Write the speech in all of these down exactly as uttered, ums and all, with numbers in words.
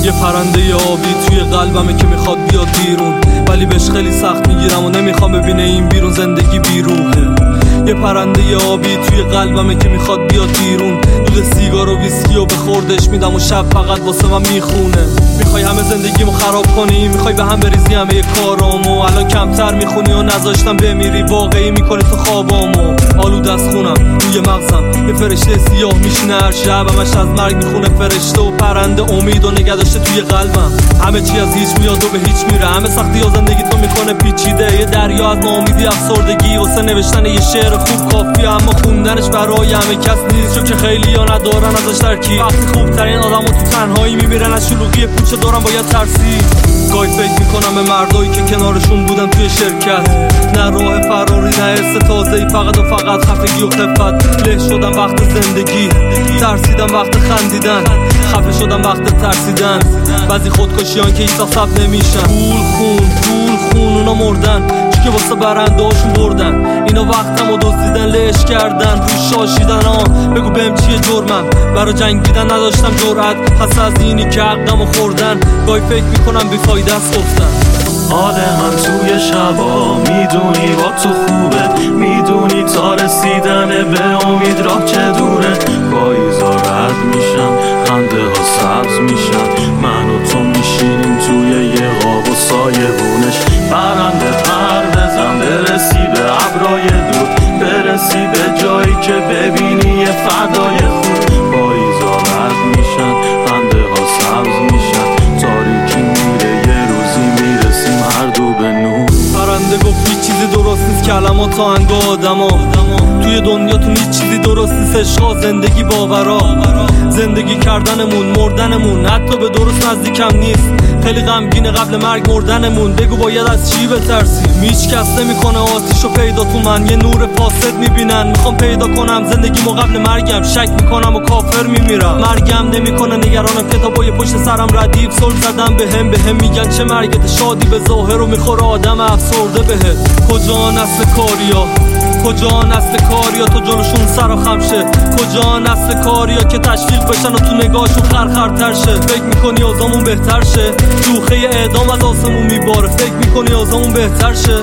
یه پرنده آبی توی قلبمه که میخواد بیاد بیرون، ولی بهش خیلی سخت میگیرم و نمیخوام ببینه این بیرون زندگی بیروحه. یه پرنده آبی توی قلبمه که میخواد بیاد بیرون، دود سیگار و ویسکی و به خوردش میدم و شب فقط واسه من میخونه. میخوای همه زندگیمو خراب کنی، میخوای به هم بریزی همه کارامو، الان کمتر میخونی و نذاشتم بمیری، واقعی میکنی تو خوابامو. آلوده از خونم روی مغزم، یه فرشته سیاه میشینه هر شب، همش از مرگ میخونه فرشته و پرنده امید و نگه داشته توی قلبم. همه چی از هیچ میاد و به هیچ میره، همه سختی ها زندگی تو میکنه پیچیده. یه دریا از ناامیدی افسردگی، واسه نوشتن یه شعر خوب کافیه، اما خوندنش برای همه کس نیست، چون که خیلی ها ندارن ازش ترکیب. وقتی خوب ترین آدمو تو تنهایی میمیرن، از شلوغی پوچه دارم باید ترسید. گاهی فکر میکنم به مردایی که کنارشون بودم توی شرکت، نه راه فراری نه حس تازه‌ای، فقط و فقط خفگی و خفت. له شدم وقت زندگی، ترسیدم وقت خندیدن، خفه شدم وقت ترسیدن. بعضی خودکشیان که هیچ ثبت نمیشن، پول خون پول خون اونا مردن، چون که واسه برنده هاشون بردن. اینا وقتمو دزدیدن، لهش کردن، روش شاشیدن. ها بگو بهم چیه جرمم، برا جنگیدن نداشتم جرأت، پس از اینی که عقدمو خوردن. گاهی فکر میکنم بیفایده است گفتن. حال من توی شبا میدونی با تو خوبه، میدونی تا رسیدن به امید راه چه دوره. پاییزا رد میشن، خنده ها سبز میشن، من و تو میشینیم توی یه غاب و سایبونش. پرنده پر بزن برسی به ابرای دور، برسی به جایی که ببینی یه فردای خوب. پاییزا رد میشن، خنده ها سبز میشن، تاریکی میره یه روزی میرسیم هر دو به نور. پرنده گفت هیچ چیزی درست نیست، کلمات آهنگ آدما. توی دنیاتون هیچ چیزی درست نیست، عشقا زندگی باورا. زندگی کردنمون مردنمون حتی به درست نزدیکم نیست. خیلی غمگینه قبل مرگ مردنمون، بگو باید از چی بترسیم؟ هیچ کس نمیکنه آتیشو پیدا تو من، یه نور فاسد میبینن. میخوام پیدا کنم زندگیمو قبل مرگم، شک میکنم و کافر میمیرم. مرگم نمیکنه نگرانم، کتابای پشت سرم ردیف سل زدم بهم بهم میگن چه مرگت، شادی به ظاهر و میخوره آدم افسرده بهت. کجا نسل کاریا، کجا نسل کاریا تو جلوشون سر و خم شه؟ کجا نسل کاریا که تشویق بشن و تو نگاهشون خرخرتر شه؟ فکر میکنی آزامون بهتر شه؟ جوخه اعدام از آسمون میباره، فکر میکنی آزامون بهتر شه؟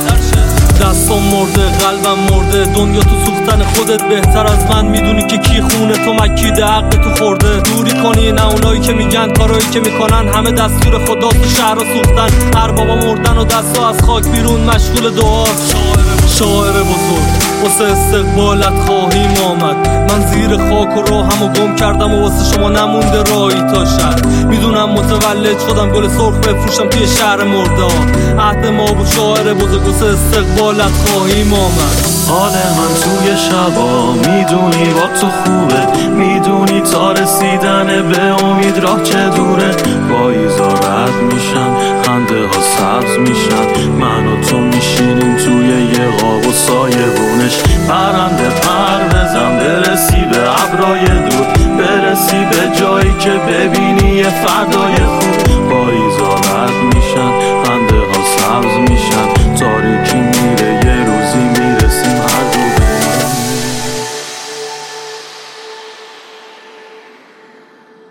دستم مرده، قلبم مرده، دنیا تو سوختن خودت بهتر از من میدونی که کی خونه تو مکیده، حق تو خورده. دوری کنی نه اونایی که میگن کارایی که میکنن همه دستور خدا تو شهرها سوختن. هر بابا مردن و دستا از خاک بیرون مشغول دعاست. شاعر بزرگ واسه استقبالت خواهیم آمد، من زیر خاک و راهمو گم کردم و واسه شما نمونده راهی تا شهر. میدونم متولد شدم گل سرخ بفروشم توی شهر مرده. عهد ما بود شاعر بزرگ واسه استقبالت خواهیم آمد. حال من توی شبا میدونی با تو خوبه، میدونی تا رسیدن به امید راه چه دوره. پاییزا رد میشن، خنده ها سبز میشن، من و تو میشینیم توی یه غاب و سایبونش. پرنده پر بزن برسی به ابرای دور، برسی به جایی که ببینی یه فردای خوب.